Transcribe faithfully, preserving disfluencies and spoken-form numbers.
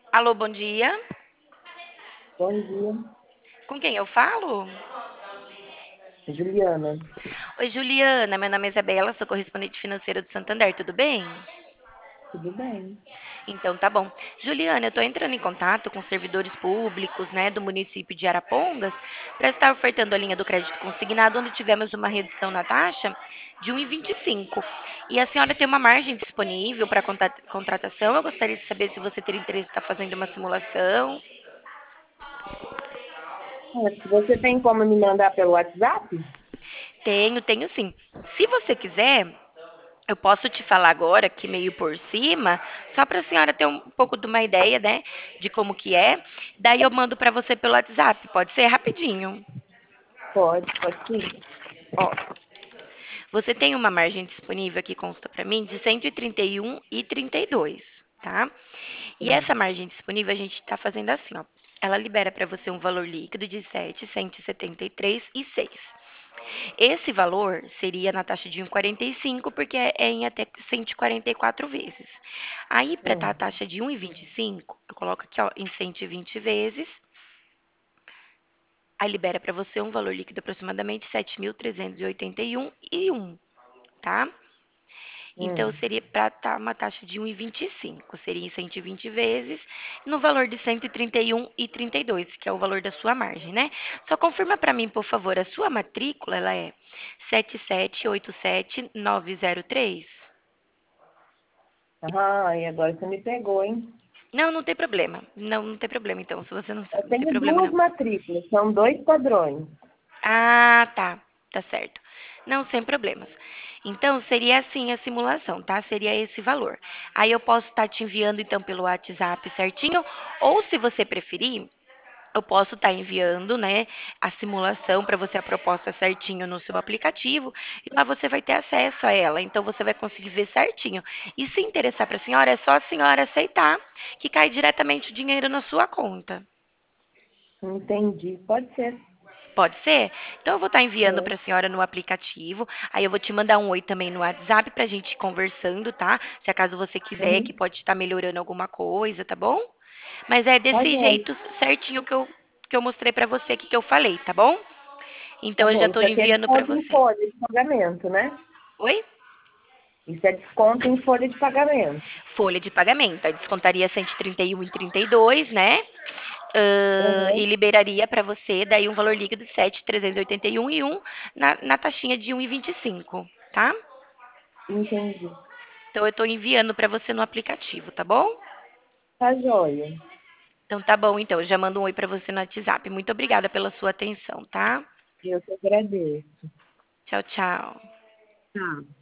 Alô, bom dia. Bom dia, Com quem eu falo? Juliana. Oi, Juliana. Meu nome é Isabela, sou correspondente financeira do Santander, tudo bem? Tudo bem? Então tá bom. Juliana, eu estou entrando em contato com servidores públicos, né, do município de Arapongas para estar ofertando a linha do crédito consignado, onde tivemos uma redução na taxa de um vírgula vinte e cinco. E a senhora tem uma margem disponível para contratação. Eu gostaria de saber se você teria interesse em estar fazendo uma simulação. Ah, você tem como me mandar pelo WhatsApp? Tenho, tenho sim. Se você quiser, eu posso te falar agora, aqui meio por cima, só para a senhora ter um pouco de uma ideia, né, de como que é. Daí eu mando para você pelo WhatsApp, pode ser rapidinho. Pode, pode sim. Ó, você tem uma margem disponível que consta para mim de cento e trinta e um e trinta e dois, tá? E essa Sim. margem disponível a gente está fazendo assim, ó. Ela libera para você um valor líquido de sete mil cento e setenta e três e seis. Esse valor seria na taxa de um vírgula quarenta e cinco, porque é em até cento e quarenta e quatro vezes. Aí, para estar a Ah, taxa de um vírgula vinte e cinco, eu coloco aqui ó, em cento e vinte vezes. Aí libera para você um valor líquido aproximadamente sete mil trezentos e oitenta e um e um, tá? Então, hum. seria para estar uma taxa de um vírgula vinte e cinco, seria em cento e vinte vezes, no valor de cento e trinta e um e trinta e dois, que é o valor da sua margem, né? Só confirma para mim, por favor, a sua matrícula, ela é sete sete oito sete nove zero três? Ah, e agora você me pegou, hein? Não, não tem problema. Não, não tem problema, então, se você não Eu sabe, não tem tenho problema duas não. matrículas, são dois padrões. Ah, tá. Tá certo. Não, sem problemas. Então, seria assim a simulação, tá? Seria esse valor. Aí eu posso estar te enviando, então, pelo WhatsApp certinho, ou se você preferir, eu posso estar enviando, né, a simulação para você, a proposta certinho no seu aplicativo, e lá você vai ter acesso a ela. Então, você vai conseguir ver certinho. E se interessar para a senhora, é só a senhora aceitar, que cai diretamente o dinheiro na sua conta. Entendi, pode ser. Pode ser? Então eu vou estar enviando É. para a senhora no aplicativo. Aí eu vou te mandar um oi também no WhatsApp para a gente ir conversando, tá? Se acaso você quiser, que Uhum. pode estar melhorando alguma coisa, tá bom? Mas é Tá desse joia, jeito certinho que eu, que eu mostrei para você aqui que eu falei, tá bom? tá Então eu já bom. estou Isso aqui é enviando para desconto em você. folha de pagamento, né? Oi? Isso é desconto em folha de pagamento. Folha de pagamento. Aí descontaria cento e trinta e um e trinta e dois, né? Ahn, e Uhum. liberaria para você daí um valor líquido de sete mil trezentos e oitenta e um e um na, na taxinha de um vírgula vinte e cinco, tá? Entendi. Então eu estou enviando para você no aplicativo, tá bom? Tá joia. Então tá bom, então. Eu já mando um oi para você no WhatsApp. Muito obrigada pela sua atenção, tá? Eu que agradeço. Tchau, tchau. Tá.